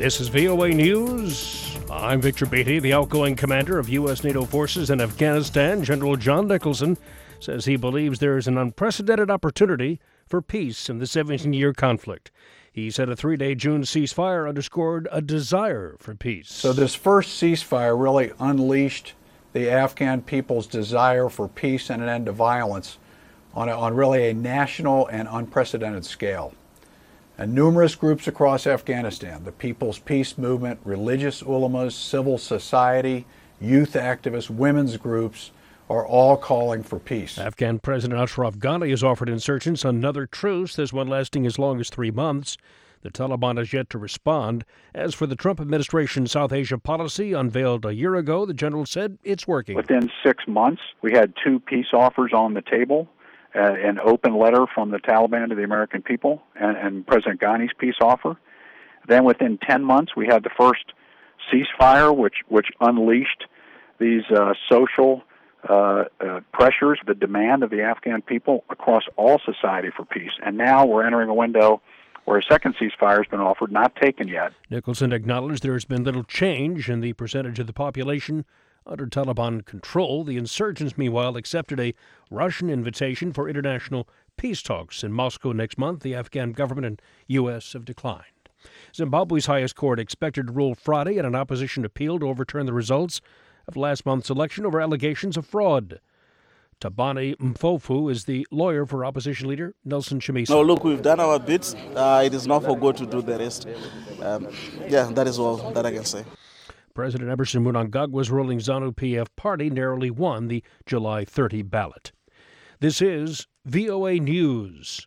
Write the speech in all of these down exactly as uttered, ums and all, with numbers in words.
This is V O A News. I'm Victor Beatty. The outgoing commander of U S NATO forces in Afghanistan, General John Nicholson, says he believes there is an unprecedented opportunity for peace in the seventeen-year conflict. He said a three-day June ceasefire underscored a desire for peace. So this first ceasefire really unleashed the Afghan people's desire for peace and an end to violence on, a, on really a national and unprecedented scale. And numerous groups across Afghanistan, the People's Peace Movement, religious ulamas, civil society, youth activists, women's groups, are all calling for peace. Afghan President Ashraf Ghani has offered insurgents another truce, this one lasting as long as three months. The Taliban has yet to respond. As for the Trump administration's South Asia policy unveiled a year ago, the general said it's working. Within six months, we had two peace offers on the table. Uh, an open letter from the Taliban to the American people and, and President Ghani's peace offer. Then within ten months, we had the first ceasefire, which, which unleashed these uh, social uh, uh, pressures, the demand of the Afghan people across all society for peace. And now we're entering a window where a second ceasefire has been offered, not taken yet. Nicholson acknowledged there has been little change in the percentage of the population under Taliban control. The insurgents, meanwhile, accepted a Russian invitation for international peace talks in Moscow next month. The Afghan government and U S have declined. Zimbabwe's highest court expected to rule Friday in an opposition appeal to overturn the results of last month's election over allegations of fraud. Tabani Mpofu is the lawyer for opposition leader Nelson Chamisa. No, look, we've done our bit. Uh, it is not for God to do the rest. Um, yeah, that is all that I can say. President Emerson Mnangagwa's ruling ZANU-P F party narrowly won the July thirtieth ballot. This is V O A News.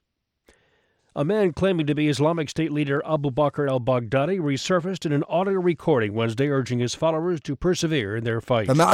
A man claiming to be Islamic State leader Abu Bakr al-Baghdadi resurfaced in an audio recording Wednesday urging his followers to persevere in their fight. The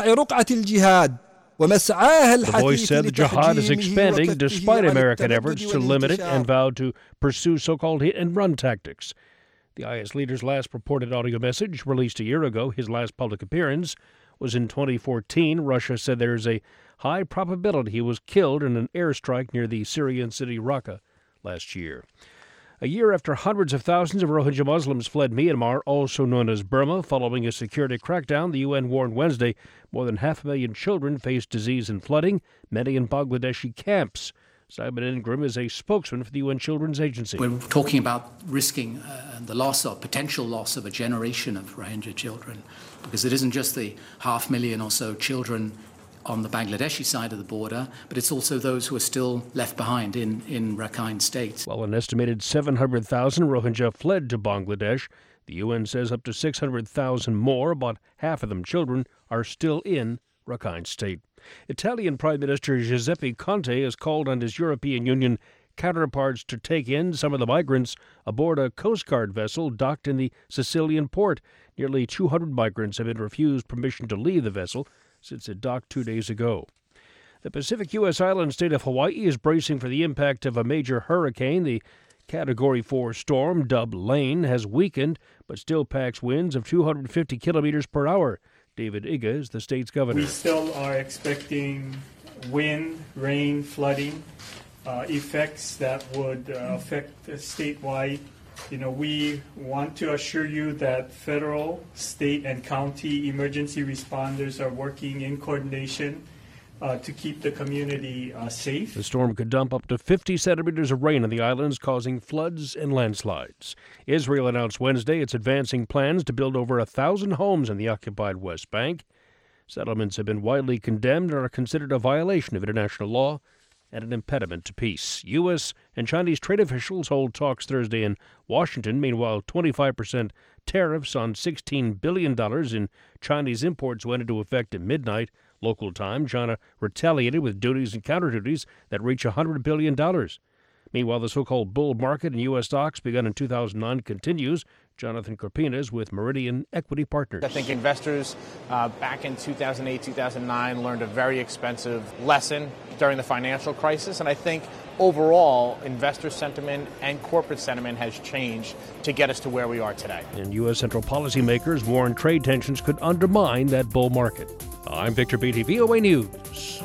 voice said the jihad is expanding despite American efforts to limit it and vowed to pursue so-called hit-and-run tactics. The I S leader's last purported audio message, released a year ago, his last public appearance, was in twenty fourteen. Russia said there is a high probability he was killed in an airstrike near the Syrian city Raqqa last year. A year after hundreds of thousands of Rohingya Muslims fled Myanmar, also known as Burma, following a security crackdown, the U N warned Wednesday more than half a million children face disease and flooding, many in Bangladeshi camps. Simon Ingram is a spokesman for the U N Children's Agency. We're talking about risking uh, the loss or potential loss of a generation of Rohingya children, because it isn't just the half million or so children on the Bangladeshi side of the border, but it's also those who are still left behind in, in Rakhine State. While an estimated seven hundred thousand Rohingya fled to Bangladesh, the U N says up to six hundred thousand more, about half of them children, are still in Rakhine State. Italian Prime Minister Giuseppe Conte has called on his European Union counterparts to take in some of the migrants aboard a Coast Guard vessel docked in the Sicilian port. Nearly two hundred migrants have been refused permission to leave the vessel since it docked two days ago. The Pacific U S island state of Hawaii is bracing for the impact of a major hurricane. The Category four storm, dubbed Lane, has weakened but still packs winds of two hundred fifty kilometers per hour. David Iga is the state's governor. We still are expecting wind, rain, flooding uh, effects that would uh, affect uh, statewide. You know, we want to assure you that federal, state, and county emergency responders are working in coordination uh, to keep the community uh, safe. The storm could dump up to fifty centimeters of rain on the islands, causing floods and landslides. Israel announced Wednesday its advancing plans to build over a thousand homes in the occupied West Bank. Settlements have been widely condemned and are considered a violation of international law and an impediment to peace. U S and Chinese trade officials hold talks Thursday in Washington. Meanwhile, twenty-five percent tariffs on sixteen billion dollars in Chinese imports went into effect at midnight local time. China retaliated with duties and counter-duties that reach one hundred billion dollars. Meanwhile, the so-called bull market in U S stocks begun in two thousand nine continues. Jonathan Corpinas with Meridian Equity Partners. I think investors uh, back in two thousand eight, two thousand nine learned a very expensive lesson during the financial crisis, and I think overall investor sentiment and corporate sentiment has changed to get us to where we are today. And U S central policymakers warn trade tensions could undermine that bull market. I'm Victor Beatty, V O A News.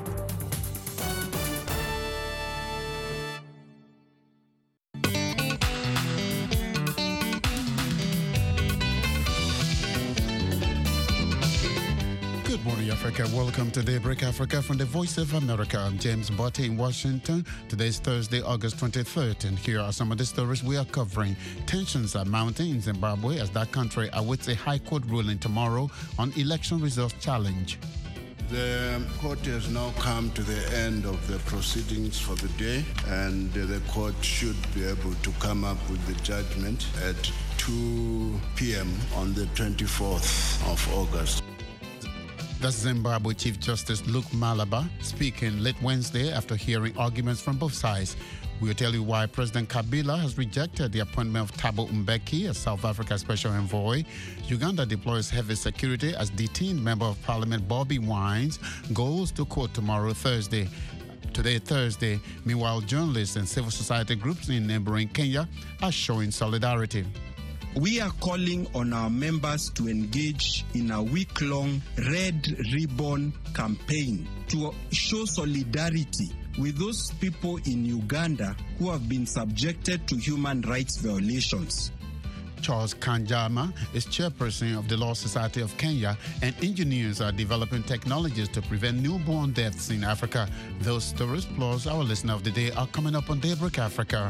Africa. Welcome to Daybreak Africa from the Voice of America. I'm James Botte in Washington. Today is Thursday, August twenty-third, and here are some of the stories we are covering. Tensions are mounting in Zimbabwe as that country awaits a high court ruling tomorrow on election results challenge. The court has now come to the end of the proceedings for the day, and the court should be able to come up with the judgment at two p.m. on the twenty-fourth of August. That's Zimbabwe Chief Justice Luke Malaba speaking late Wednesday after hearing arguments from both sides. We'll tell you why President Kabila has rejected the appointment of Thabo Mbeki as South Africa's special envoy. Uganda deploys heavy security as detained Member of Parliament Bobby Wines goes to court tomorrow, Thursday. Today, Thursday. Meanwhile, journalists and civil society groups in neighboring Kenya are showing solidarity. We are calling on our members to engage in a week-long Red Ribbon campaign to show solidarity with those people in Uganda who have been subjected to human rights violations. Charles Kanjama is chairperson of the Law Society of Kenya, and engineers are developing technologies to prevent newborn deaths in Africa. Those stories plus our listener of the day are coming up on Daybreak Africa.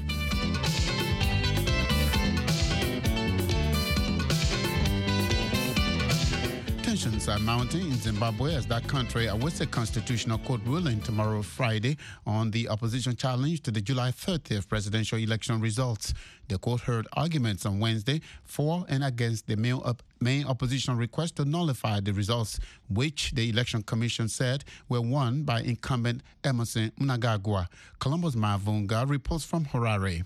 Tensions are mounting in Zimbabwe as that country awaits a constitutional court ruling tomorrow, Friday, on the opposition challenge to the July thirtieth presidential election results. The court heard arguments on Wednesday for and against the main, op- main opposition request to nullify the results, which the Election Commission said were won by incumbent Emmerson Mnangagwa. Columbus Mavunga reports from Harare.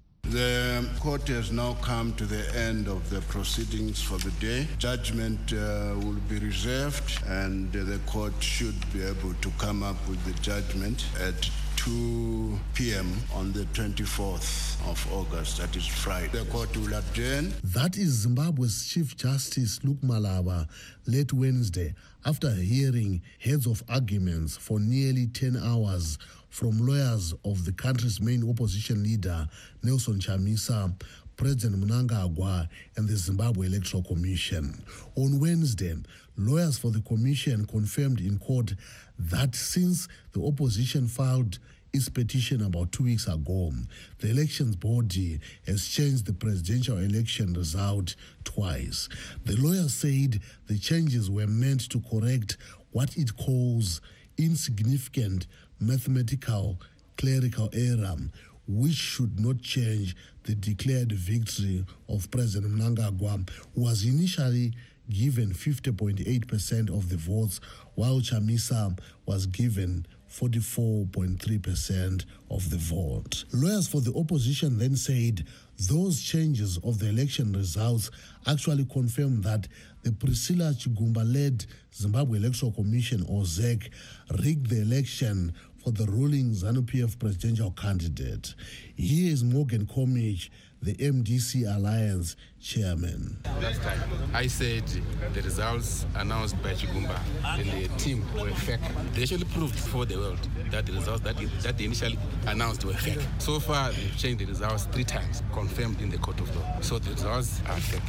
The court has now come to the end of the proceedings for the day. Judgment uh, will be reserved, and uh, the court should be able to come up with the judgment at two p.m. on the twenty-fourth of August, that is Friday. The court will adjourn. That is Zimbabwe's Chief Justice Luke Malaba late Wednesday after hearing heads of arguments for nearly ten hours from lawyers of the country's main opposition leader, Nelson Chamisa, President Mnangagwa, and the Zimbabwe Electoral Commission. On Wednesday, lawyers for the commission confirmed in court that since the opposition filed its petition about two weeks ago, the elections body has changed the presidential election result twice. The lawyers said the changes were meant to correct what it calls insignificant mathematical clerical error, which should not change the declared victory of President Mnangagwa, who was initially given fifty point eight percent of the votes, while Chamisa was given forty-four point three percent of the vote. Lawyers for the opposition then said those changes of the election results actually confirm that the Priscilla Chigumba-led Zimbabwe Electoral Commission, or Z E C, rigged the election for the ruling ZANU-P F presidential candidate. Here is Morgan Comich, the M D C Alliance chairman. Last time, I said the results announced by Chigumba and the team were fake. They actually proved for the world that the results that, that they initially announced were fake. So far, they've changed the results three times, confirmed in the court of law. So the results are fake.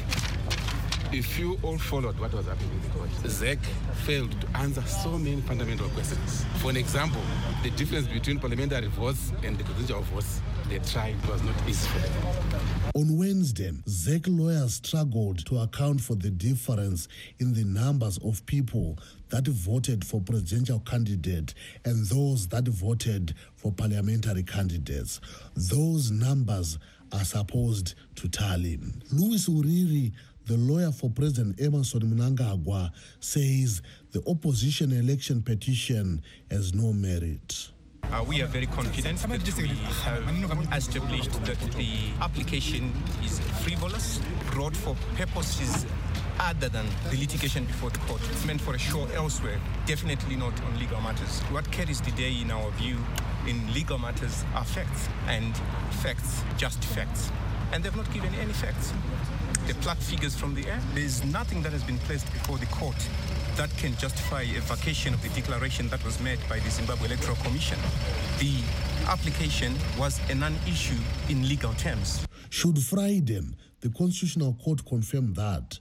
If you all followed what was happening in the court, Z E C failed to answer so many fundamental questions. For an example, the difference between parliamentary votes and the presidential votes, they tried, was not easy for them. On Wednesday, Z E C lawyers struggled to account for the difference in the numbers of people that voted for presidential candidate and those that voted for parliamentary candidates. Those numbers are supposed to tally. Louis Uriri, the lawyer for President Emmerson Mnangagwa, says the opposition election petition has no merit. Uh, we are very confident that we have established that the application is frivolous, brought for purposes other than the litigation before the court. It's meant for a show elsewhere, definitely not on legal matters. What carries the day in our view in legal matters are facts, and facts, just facts. And they've not given any facts. They pluck figures from the air. There is nothing that has been placed before the court that can justify a vacation of the declaration that was made by the Zimbabwe Electoral Commission. The application was a non-issue in legal terms. Should Friday, the Constitutional Court confirm that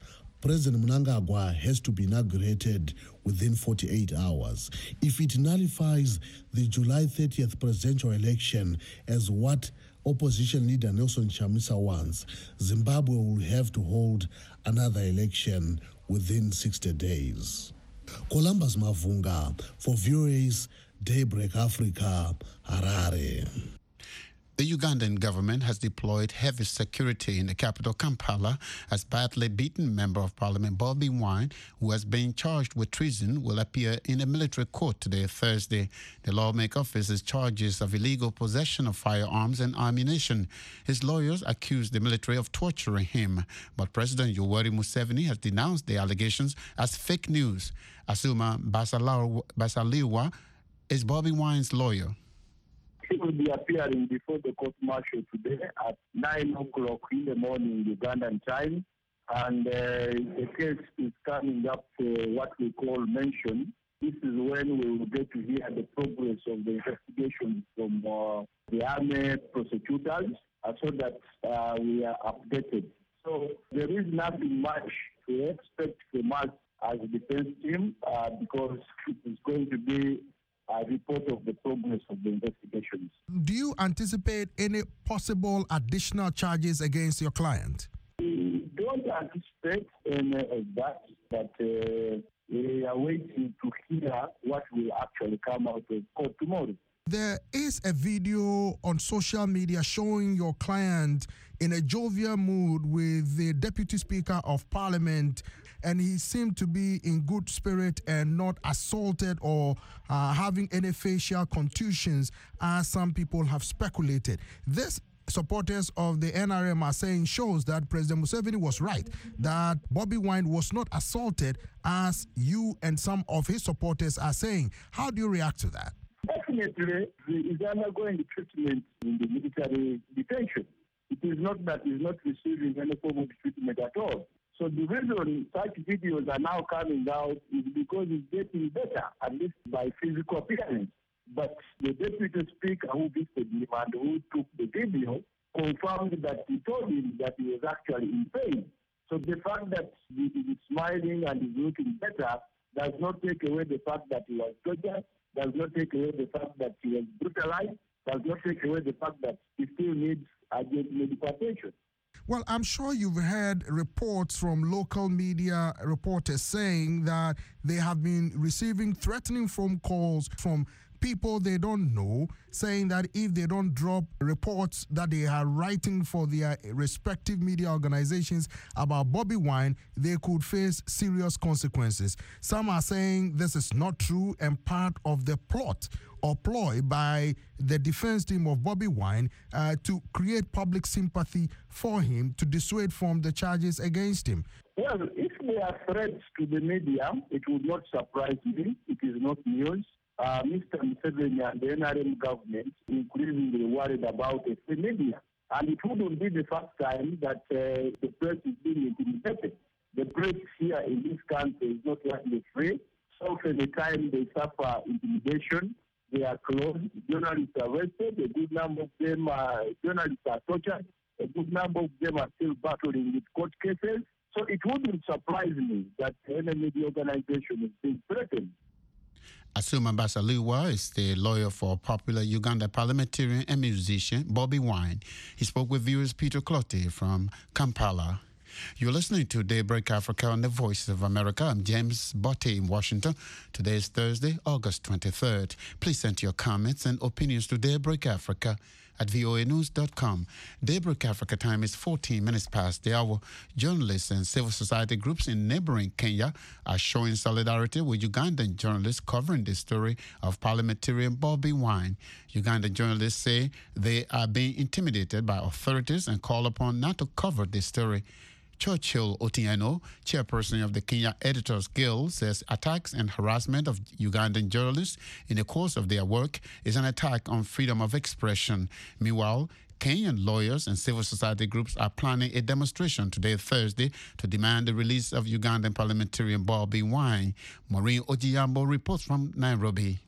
President Mnangagwa has to be inaugurated within forty-eight hours. If it nullifies the July thirtieth presidential election as what opposition leader Nelson Chamisa wants, Zimbabwe will have to hold another election within sixty days. Columbus Mavunga for V O A's Daybreak Africa, Harare. The Ugandan government has deployed heavy security in the capital, Kampala, as badly beaten Member of Parliament Bobi Wine, who has been charged with treason, will appear in a military court today, Thursday. The lawmaker faces charges of illegal possession of firearms and ammunition. His lawyers accuse the military of torturing him, but President Yoweri Museveni has denounced the allegations as fake news. Asuma Basaliwa is Bobi Wine's lawyer. He will be appearing before the court martial today at nine o'clock in the morning Ugandan time, and uh, the case is coming up for what we call mention. This is when we will get to hear the progress of the investigation from uh, the army prosecutors, uh, so that uh, we are updated. So there is nothing much to expect from us as a defense team, uh, because it is going to be a report of the progress of the investigations. Do you anticipate any possible additional charges against your client? We don't anticipate any of that, but uh, we are waiting to hear what will actually come out of court tomorrow. There is a video on social media showing your client in a jovial mood with the Deputy Speaker of Parliament, and he seemed to be in good spirit and not assaulted or uh, having any facial contusions, as some people have speculated. This supporters of the N R M are saying shows that President Museveni was right, that Bobi Wine was not assaulted, as you and some of his supporters are saying. How do you react to that? Definitely, he is undergoing treatment in the military detention. It is not that he is not receiving any form of treatment at all. So the reason such videos are now coming out is because he's getting better, at least by physical appearance. But the Deputy Speaker who visited him and who took the video confirmed that he told him that he was actually in pain. So the fact that he is smiling and is looking better does not take away the fact that he was tortured, does not take away the fact that he was brutalized, does not take away the fact that he still needs urgent medical attention. Well, I'm sure you've heard reports from local media reporters saying that they have been receiving threatening phone calls from people they don't know, saying that if they don't drop reports that they are writing for their respective media organizations about Bobi Wine, they could face serious consequences. Some are saying this is not true and part of the plot or ploy by the defense team of Bobi Wine uh, to create public sympathy for him, to dissuade from the charges against him. Well, if there are threats to the media, it would not surprise me. It is not news. Uh, Mister Museveni and the N R M government increasingly worried about the free media. And it wouldn't be the first time that uh, the press is being intimidated. The press here in this country is not rightly free. So often the time they suffer intimidation, they are closed, journalists are arrested, a good number of them are, journalists are tortured, a good number of them are still battling with court cases. So it wouldn't surprise me that any media organization is being threatened. Asuma Basaliwa is the lawyer for popular Uganda parliamentarian and musician Bobi Wine. He spoke with viewers Peter Clottey from Kampala. You're listening to Daybreak Africa on the Voice of America. I'm James Botte in Washington. Today is Thursday, August twenty-third. Please send your comments and opinions to Daybreak Africa at V O A news dot com. Daybreak Africa time is fourteen minutes past the hour. Journalists and civil society groups in neighboring Kenya are showing solidarity with Ugandan journalists covering the story of parliamentarian Bobi Wine. Ugandan journalists say they are being intimidated by authorities and call upon not to cover this story. Churchill Otieno, chairperson of the Kenya Editors Guild, says attacks and harassment of Ugandan journalists in the course of their work is an attack on freedom of expression. Meanwhile, Kenyan lawyers and civil society groups are planning a demonstration today, Thursday, to demand the release of Ugandan parliamentarian Bobi Wine. Maureen Ojiambo reports from Nairobi.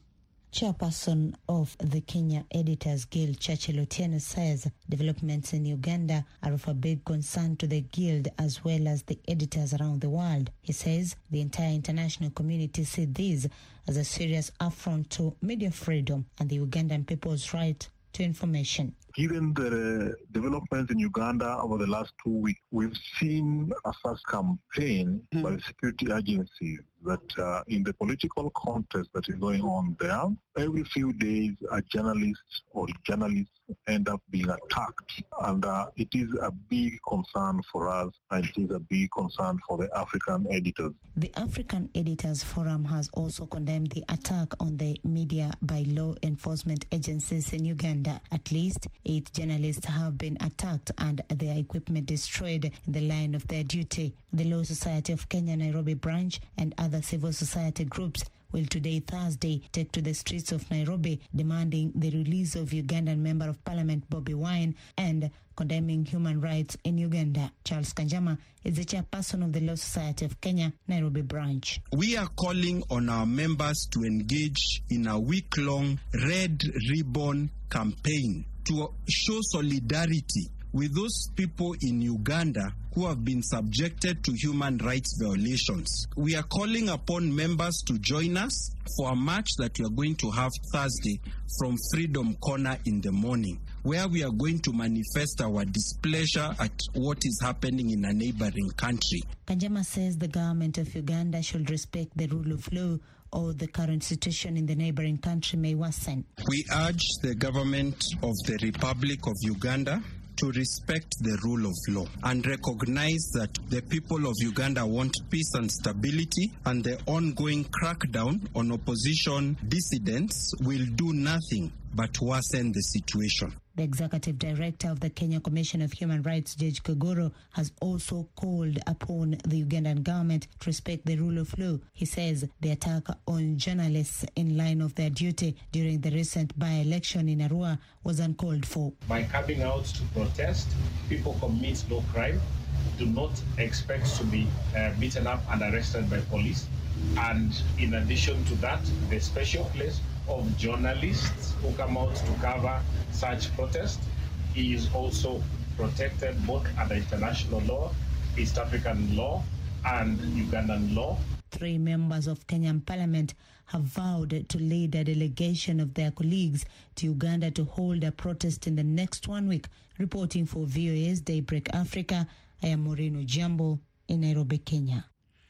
Chairperson of the Kenya Editors Guild, Churchill Otieno, says developments in Uganda are of a big concern to the guild as well as the editors around the world. He says the entire international community see this as a serious affront to media freedom and the Ugandan people's right to information. Given the developments in Uganda over the last two weeks, we've seen a first campaign mm. by the security agencies that uh, in the political contest that is going on there, every few days a journalist or journalists end up being attacked. And uh, it is a big concern for us, and it is a big concern for the African editors. The African Editors Forum has also condemned the attack on the media by law enforcement agencies in Uganda. At least eight journalists have been attacked and their equipment destroyed in the line of their duty. The Law Society of Kenya Nairobi branch and other civil society groups will today, Thursday, take to the streets of Nairobi demanding the release of Ugandan Member of Parliament Bobi Wine and condemning human rights in Uganda. Charles Kanjama is the chairperson of the Law Society of Kenya Nairobi branch. We are calling on our members to engage in a week-long Red Ribbon campaign to show solidarity with those people in Uganda who have been subjected to human rights violations. We are calling upon members to join us for a march that we are going to have Thursday from Freedom Corner in the morning, where we are going to manifest our displeasure at what is happening in a neighboring country. Kanjama says the government of Uganda should respect the rule of law or the current situation in the neighboring country may worsen. We urge the government of the Republic of Uganda to respect the rule of law and recognize that the people of Uganda want peace and stability, and the ongoing crackdown on opposition dissidents will do nothing but worsen the situation. The executive director of the Kenya Commission of Human Rights, Judge Kagoro, has also called upon the Ugandan government to respect the rule of law. He says the attack on journalists in line of their duty during the recent by-election in Arua was uncalled for. By coming out to protest, people commit no crime, do not expect to be uh, beaten up and arrested by police. And in addition to that, the special place of journalists who come out to cover such protest is also protected both under international law, East African law, and Ugandan law. Three members of Kenyan Parliament have vowed to lead a delegation of their colleagues to Uganda to hold a protest in the next one week. Reporting for V O A's Daybreak Africa, I am Maureen Ojambo in Nairobi, Kenya.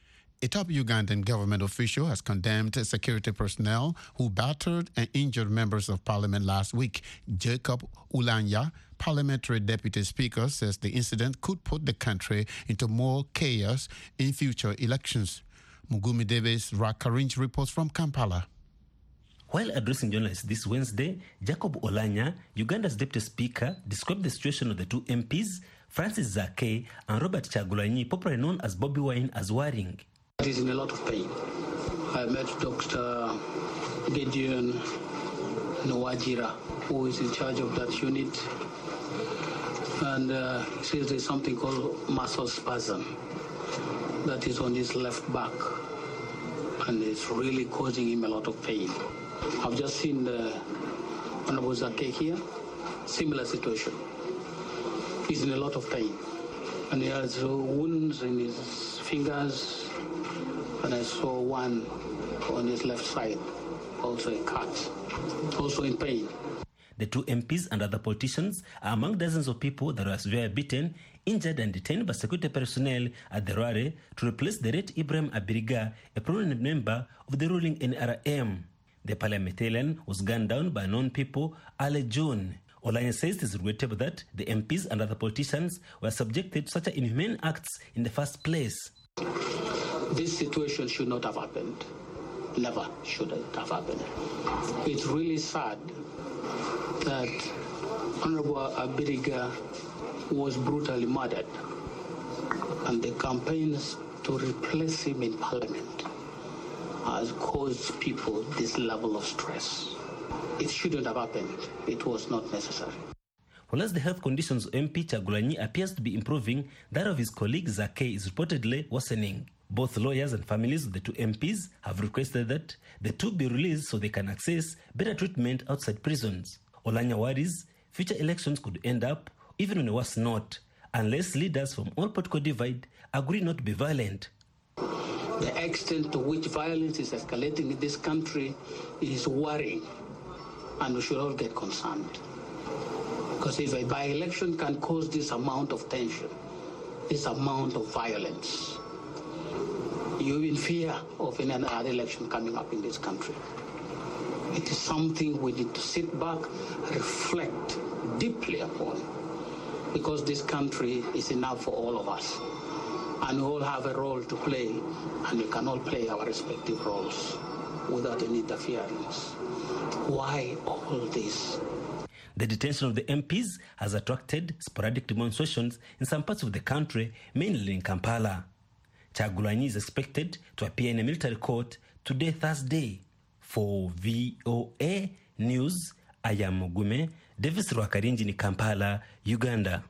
A top Ugandan government official has condemned security personnel who battered and injured members of parliament last week. Jacob Ulanya, parliamentary deputy speaker, says the incident could put the country into more chaos in future elections. Mugumi Davis Rakarinj reports from Kampala. While addressing journalists this Wednesday, Jacob Olanya, Uganda's deputy speaker, described the situation of the two M Ps, Francis Zake and Robert Chagulanyi, popularly known as Bobi Wine, as worrying. It is in a lot of pain. I met Doctor Gideon Nwajira, who is in charge of that unit, and uh, he says there's something called muscle spasm that is on his left back, and it's really causing him a lot of pain. I've just seen the Honorable Zake here, similar situation. He's in a lot of pain, and he has uh, wounds in his fingers, and I saw one on his left side, also a cut, also in pain. The two M Ps and other politicians are among dozens of people that were severely beaten, injured and detained by security personnel at the Rware to replace the late Ibrahim Abiriga, a prominent member of the ruling N R M. The parliamentarian was gunned down by known people early June. Olanya says it is regrettable that the M Ps and other politicians were subjected to such inhumane acts in the first place. This situation should not have happened. Never should have happened. It's really sad that Honorable Abiriga was brutally murdered, and the campaigns to replace him in Parliament has caused people this level of stress. It shouldn't have happened. It was not necessary. While as the health conditions of M P Chagulanyi appears to be improving, that of his colleague Zake is reportedly worsening. Both lawyers and families of the two M Ps have requested that the two be released so they can access better treatment outside prisons. Olanya worries future elections could end up even on a worse note unless leaders from all political divide agree not to be violent. The extent to which violence is escalating in this country is worrying, and we should all get concerned. Because if a by-election can cause this amount of tension, this amount of violence, you're in fear of another election coming up in this country. It is something we need to sit back, reflect deeply upon, because this country is enough for all of us. And we all have a role to play, and we can all play our respective roles without any interference. Why all this? The detention of the M Ps has attracted sporadic demonstrations in some parts of the country, mainly in Kampala. Kyagulanyi is expected to appear in a military court today, Thursday. For V O A News, I am Mugume, Davis Rwakarinji in Kampala, Uganda.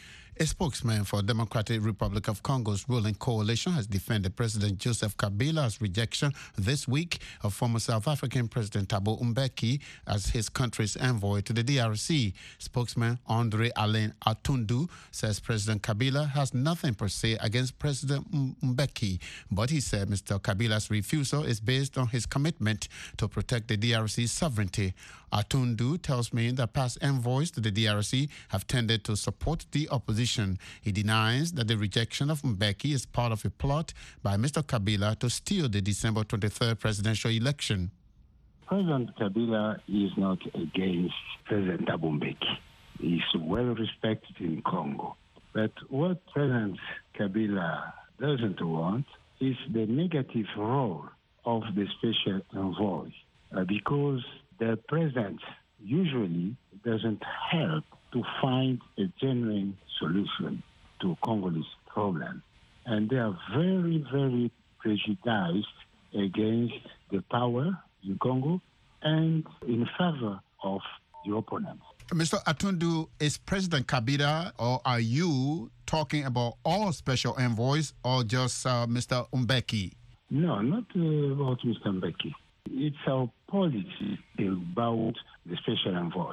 A spokesman for Democratic Republic of Congo's ruling coalition has defended President Joseph Kabila's rejection this week of former South African President Thabo Mbeki as his country's envoy to the D R C. Spokesman Andre Alain Atundu says President Kabila has nothing per se against President Mbeki, but he said Mister Kabila's refusal is based on his commitment to protect the D R C's sovereignty. Atundu tells me that past envoys to the D R C have tended to support the opposition. He denies that the rejection of Mbeki is part of a plot by Mister Kabila to steal the December twenty-third presidential election. President Kabila is not against President Thabo Mbeki. He's well respected in Congo. But what President Kabila doesn't want is the negative role of the special envoy, uh, because the president usually doesn't help to find a genuine solution to Congolese problem. And they are very, very prejudiced against the power in Congo and in favor of the opponents. Mister Atundu, is President Kabila or are you talking about all special envoys or just uh, Mister Mbeki? No, not uh, about Mister Mbeki. It's our policy about the special envoy.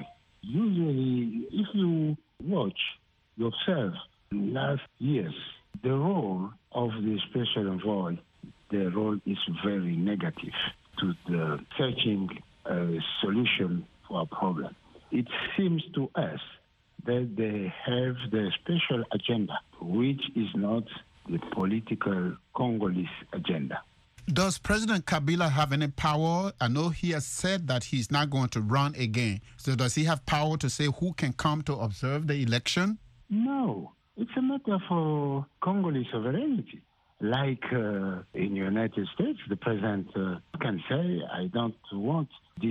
Usually, if you watch, you observe last years, the role of the special envoy, the role is very negative to the searching a solution for a problem. It seems to us that they have the special agenda, which is not the political Congolese agenda. Does President Kabila have any power? I know he has said that he's not going to run again. So does he have power to say who can come to observe the election? No. It's a matter for Congolese sovereignty. Like uh, in the United States, the president uh, can say, I don't want this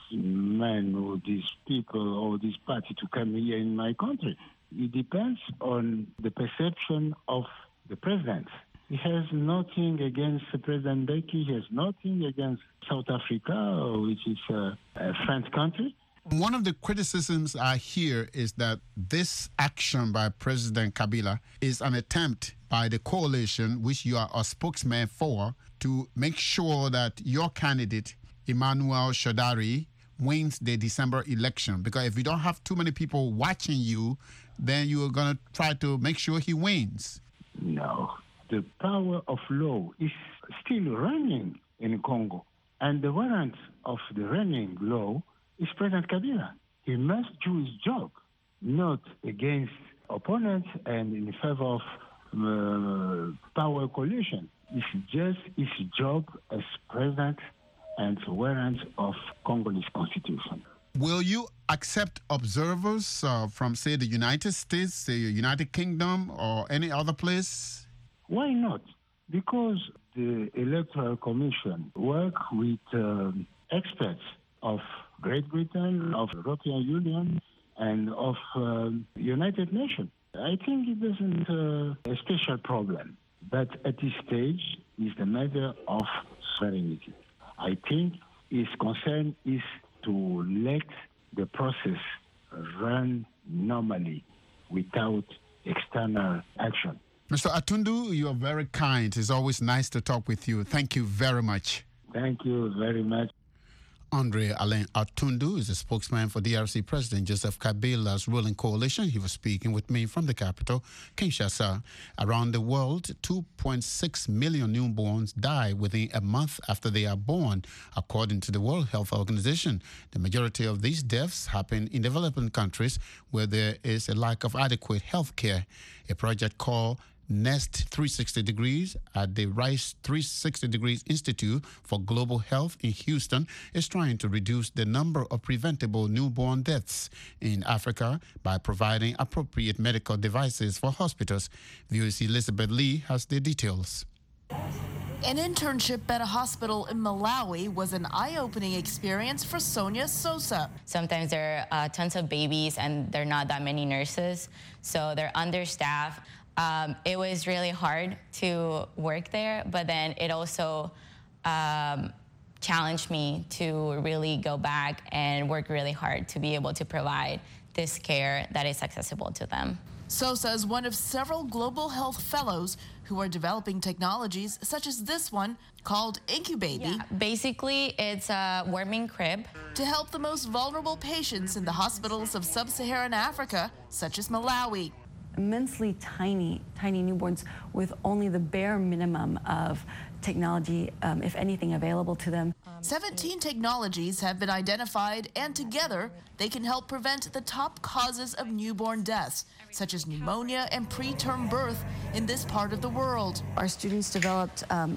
man or these people or this party to come here in my country. It depends on the perception of the president. He has nothing against President Mbeki. He has nothing against South Africa, which is a, a French country. One of the criticisms I hear is that this action by President Kabila is an attempt by the coalition, which you are a spokesman for, to make sure that your candidate, Emmanuel Shadari, wins the December election. Because if you don't have too many people watching you, then you are going to try to make sure he wins. No. The power of law is still running in Congo. And the warrant of the running law is President Kabila. He must do his job, not against opponents and in favor of uh, power coalition. It's just his job as president and warrant of Congolese constitution. Will you accept observers uh, from, say, the United States, the United Kingdom, or any other place? Why not? Because the Electoral Commission work with um, experts of Great Britain, of European Union, and of um, United Nations. I think it isn't uh, a special problem, but at this stage is the matter of sovereignty. I think his concern is to let the process run normally without external action. Mister Atundu, you are very kind. It's always nice to talk with you. Thank you very much. Thank you very much. Andre Alain Atundu is a spokesman for D R C President Joseph Kabila's ruling coalition. He was speaking with me from the capital, Kinshasa. Around the world, two point six million newborns die within a month after they are born, according to the World Health Organization. The majority of these deaths happen in developing countries where there is a lack of adequate health care. A project called Nest three sixty degrees at the Rice three sixty degrees Institute for Global Health in Houston is trying to reduce the number of preventable newborn deaths in Africa by providing appropriate medical devices for hospitals. V O A's Elizabeth Lee has the details. An internship at a hospital in Malawi was an eye-opening experience for Sonia Sosa. Sometimes there are uh, tons of babies and there are not that many nurses, so they're understaffed. Um, it was really hard to work there, but then it also um, challenged me to really go back and work really hard to be able to provide this care that is accessible to them. Sosa is one of several global health fellows who are developing technologies such as this one called Incubaby. Yeah, basically, it's a warming crib to help the most vulnerable patients in the hospitals of sub-Saharan Africa, such as Malawi. Immensely tiny, tiny newborns with only the bare minimum of technology, um, if anything, available to them. seventeen technologies have been identified, and together they can help prevent the top causes of newborn deaths, such as pneumonia and preterm birth in this part of the world. Our students developed um,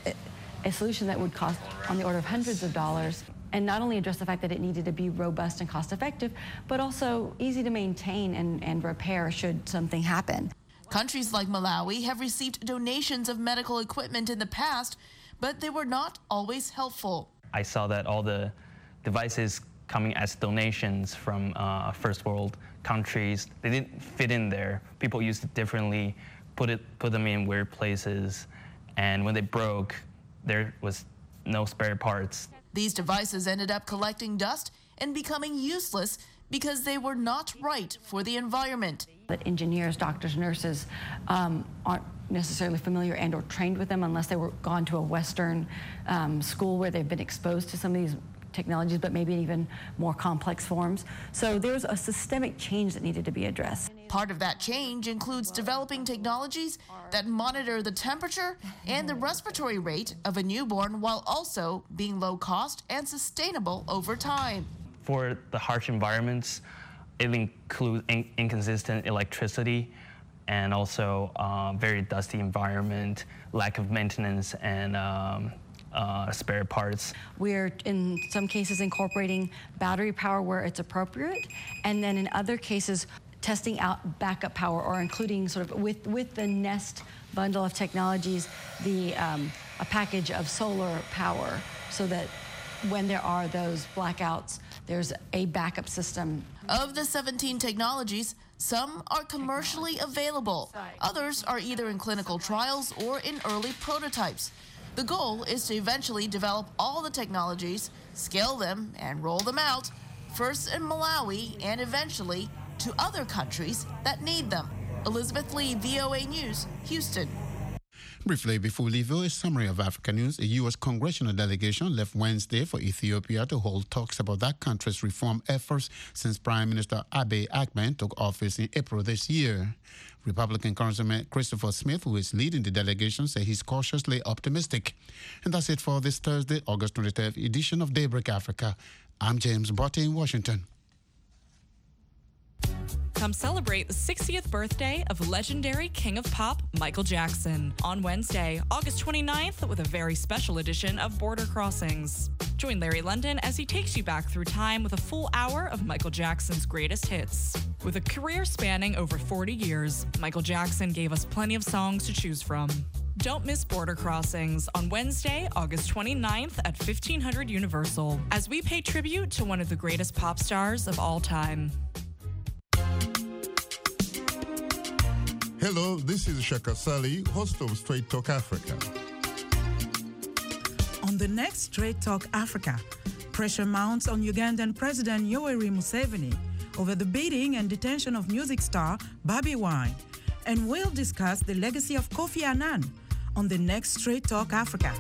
a solution that would cost on the order of hundreds of dollars, and not only address the fact that it needed to be robust and cost-effective, but also easy to maintain and, and repair should something happen. Countries like Malawi have received donations of medical equipment in the past, but they were not always helpful. I saw that all the devices coming as donations from uh, first world countries, they didn't fit in there. People used it differently, put, it, put them in weird places, and when they broke, there was no spare parts. These devices ended up collecting dust and becoming useless because they were not right for the environment. That engineers, doctors, nurses um, aren't necessarily familiar and or trained with them unless they were gone to a Western um, school where they've been exposed to some of these technologies, but maybe in even more complex forms. So there's a systemic change that needed to be addressed. Part of that change includes developing technologies that monitor the temperature and the respiratory rate of a newborn while also being low cost and sustainable over time. For the harsh environments, it includes in inconsistent electricity and also uh, very dusty environment, lack of maintenance, and um, Uh, spare parts. We're in some cases incorporating battery power where it's appropriate, and then in other cases testing out backup power, or including sort of with with the Nest bundle of technologies, the um, a package of solar power, so that when there are those blackouts, there's a backup system. Of the seventeen technologies, some are commercially available. Others are either in clinical trials or in early prototypes. The goal is to eventually develop all the technologies, scale them, and roll them out, first in Malawi and eventually to other countries that need them. Elizabeth Lee, V O A News, Houston. Briefly, before we leave, a summary of Africa news. A U S congressional delegation left Wednesday for Ethiopia to hold talks about that country's reform efforts since Prime Minister Abiy Ahmed took office in April this year. Republican Congressman Christopher Smith, who is leading the delegation, said he's cautiously optimistic. And that's it for this Thursday, August twenty-third edition of Daybreak Africa. I'm James Botte in Washington. Come celebrate the sixtieth birthday of legendary King of Pop, Michael Jackson, on Wednesday, August twenty-ninth, with a very special edition of Border Crossings. Join Larry London as he takes you back through time with a full hour of Michael Jackson's greatest hits. With a career spanning over forty years, Michael Jackson gave us plenty of songs to choose from. Don't miss Border Crossings on Wednesday, August twenty-ninth at fifteen hundred Universal, as we pay tribute to one of the greatest pop stars of all time. Hello, this is Shaka Sali, host of Straight Talk Africa. On the next Straight Talk Africa, pressure mounts on Ugandan President Yoweri Museveni over the beating and detention of music star Bobi Wine. and we'll discuss the legacy of Kofi Annan on the next Straight Talk Africa.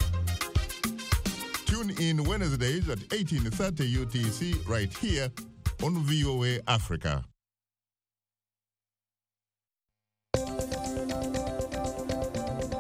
Tune in Wednesdays at eighteen thirty U T C right here on V O A Africa.